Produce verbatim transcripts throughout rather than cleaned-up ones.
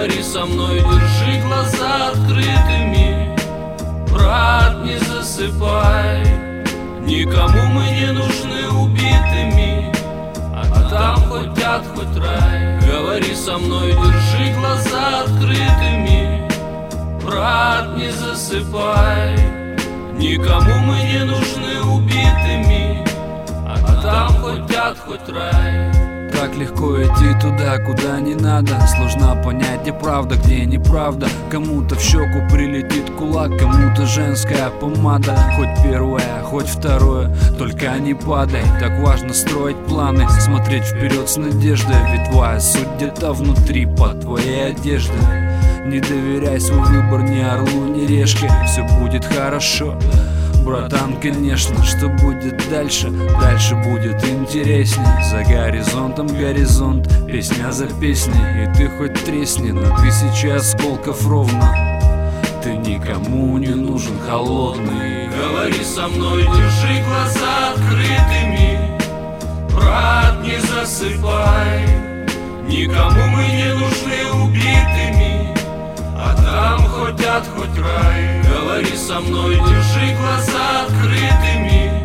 Говори со мной, держи глаза открытыми, брат, не засыпай. Никому мы не нужны убитыми, а там хоть ад, хоть рай. Говори со мной, держи глаза открытыми, брат, не засыпай. Никому мы не нужны убитыми, а там хоть ад, хоть рай. Так легко идти туда, куда не надо. Сложно понять, где правда, где неправда. Кому-то в щеку прилетит кулак, кому-то женская помада. Хоть первое, хоть второе, только не падай. Так важно строить планы, смотреть вперед с надеждой. Ведь твоя суть где-то внутри, под твоей одеждой. Не доверяй свой выбор ни орлу, ни решке. Все будет хорошо, братан, конечно. Что будет дальше? Дальше будет интересней. За горизонтом горизонт, песня за песней. И ты хоть тресни на тысячи осколков ровно, ты никому не нужен холодный. Говори со мной, держи глаза открытыми, брат, не засыпай. Никому мы не нужны убитыми, а там хоть ад, хоть рай. Говори со мной, держи глаза открытыми,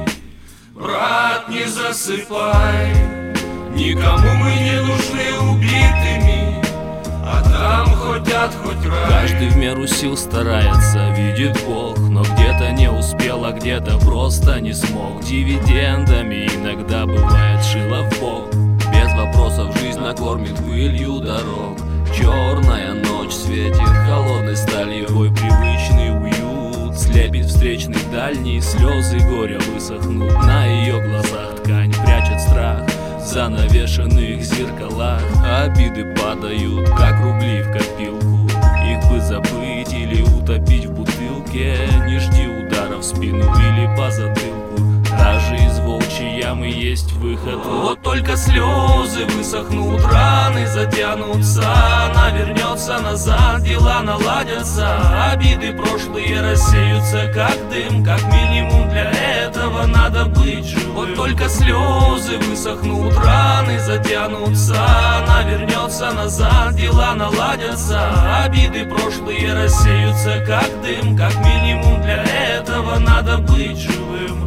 брат, не засыпай. Никому мы не нужны убитыми, а там хоть ад, хоть рай. Каждый в меру сил старается, видит Бог, но где-то не успел, а где-то просто не смог. Дивидендами иногда бывает шило в бок. Без вопросов жизнь накормит пылью дорог. Черная ночь светит холодной сталью, твой привычный уют слепит встречный дальний. Слезы горя высохнут на ее глазах, ткань прячет страх в занавешенных зеркалах. Обиды падают, как рубли в копилку, их бы забыть или утопить в бутылке. Не жди удара в спину или по затылку, даже из волчьей ямы есть выход. Вот только слезы высохнут, раны затянутся, она вернется назад, дела наладятся. Обиды прошлые рассеются, как дым, как минимум для этого надо быть живым. Вот только слезы высохнут, раны затянутся, она вернется назад, дела наладятся. Обиды прошлые рассеются, как дым, как минимум для этого надо быть живым.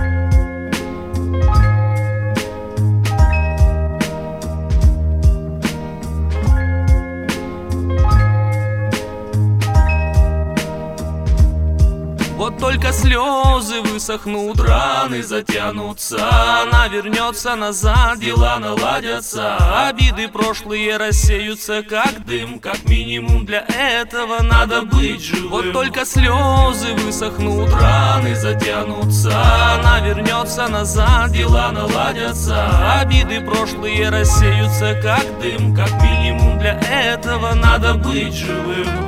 Вот только слезы высохнут, раны затянутся, она вернется назад, дела наладятся. Обиды прошлые рассеются, как дым, как минимум для этого надо быть живым. Вот только слезы высохнут, раны затянутся, она вернется назад, дела наладятся. Обиды прошлые рассеются, как дым, как минимум для этого надо быть живым.